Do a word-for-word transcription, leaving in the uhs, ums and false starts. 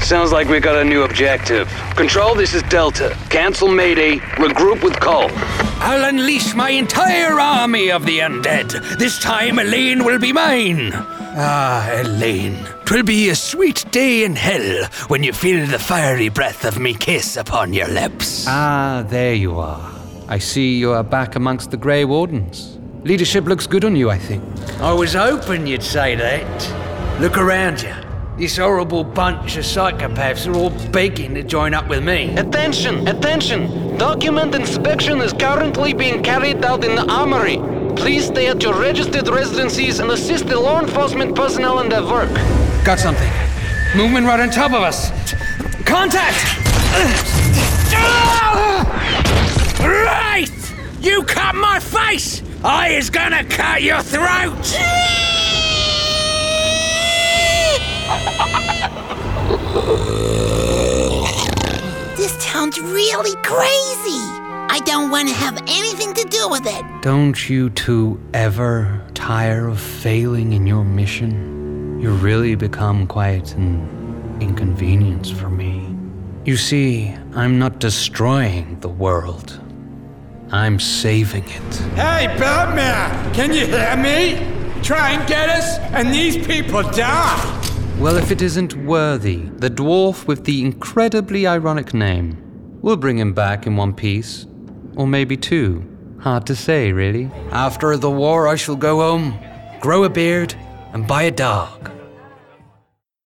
Sounds like we got a new objective. Control, this is Delta. Cancel Mayday. Regroup with Cole. I'll unleash my entire army of the undead. This time Elaine will be mine. Ah, Elaine. 'Twill be a sweet day in hell when you feel the fiery breath of me kiss upon your lips. Ah, there you are. I see you are back amongst the Grey Wardens. Leadership looks good on you, I think. I was hoping you'd say that. Look around you. This horrible bunch of psychopaths are all begging to join up with me. Attention! Attention! Document inspection is currently being carried out in the armory. Please stay at your registered residencies and assist the law enforcement personnel in their work. Got something. Movement right on top of us. Contact! Right! You cut my face! I is gonna cut your throat! This town's really crazy. I don't want to have anything to do with it. Don't you two ever tire of failing in your mission? You really become quite an inconvenience for me. You see, I'm not destroying the world. I'm saving it. Hey, Batman! Can you hear me? Try and get us, and these people die! Well, if it isn't Worthy, the dwarf with the incredibly ironic name, we'll bring him back in one piece. Or maybe two. Hard to say, really. After the war, I shall go home, grow a beard, and buy a dog.